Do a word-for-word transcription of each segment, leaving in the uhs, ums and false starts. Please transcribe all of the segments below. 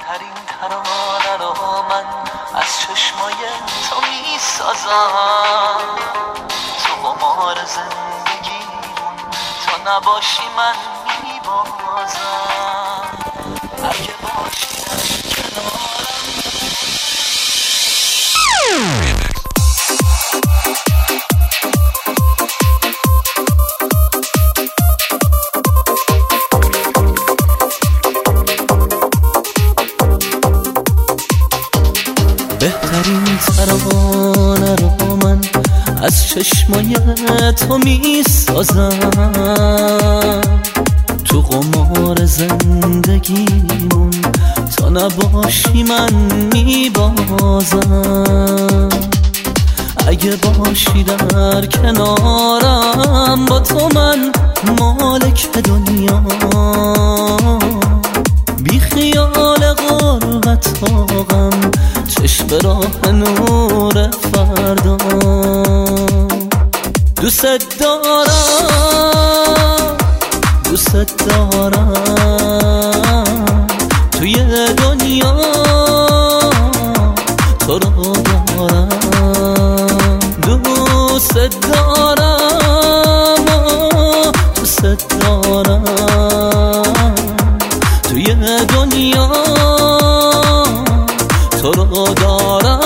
بهترین ترانه رو من از چشمای تو می سازم. تو قمار زندگیمون، تو نباشی من می بازم. اگه باشی در کنارم. بهترین ترانه رو من از چشمای تو می سازم. تو قمار زندگیمون، تا نباشی من می بازم. اگه باشی در کنارم، با تو من مالک دنیا. بی خیال غربت و غم، چشم راه نور فردا. دوست دارم، دوست دارم، توی دنیا تو رو دارم. دوست دارم، دوست دارم، توی دنیا تو رو دارم.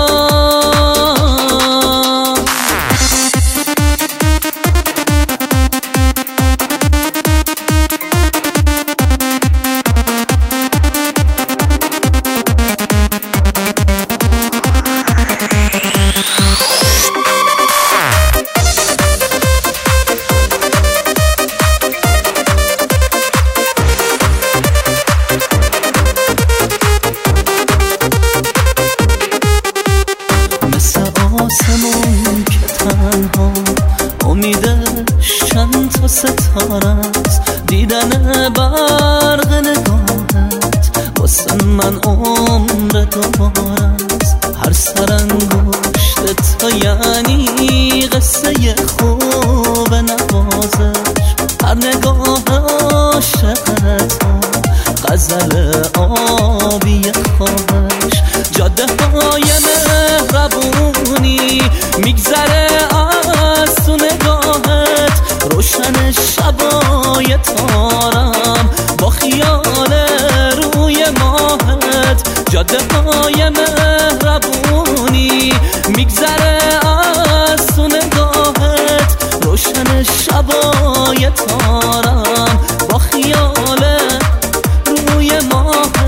آسمون که تنها امیدش چند تا ستاره است، دیدن برق نگاهت واسه من عمر دوباره است. هر سرانگشت تو یعنی قصه خوب نوازش، هر نگاه عاشق تو غزل آبی خواهش. جاده های مهربونی میگذره از تو نگاهت، روشن شبای تارم با خیال روی ماهت. جاده های مهربونی میگذره از تو نگاهت، روشن شبای تارم با خیال روی ماهت.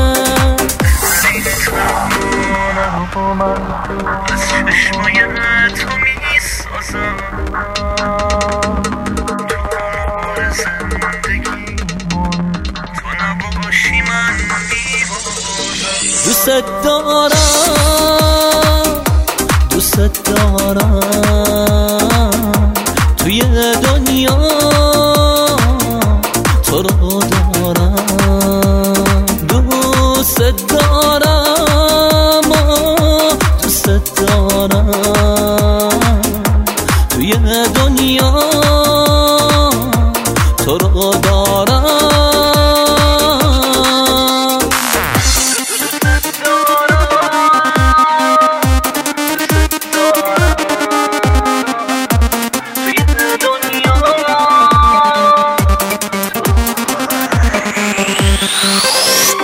با من از چشمای تو می سازم. تو قمار زندگیمون، تو نباشی من می بازم. دوست دارم، دوست دارم، توی دنیا تو رو دارم. دوست دارم، دوست دارم، توی دنیا تو رو دارم. توی دنیا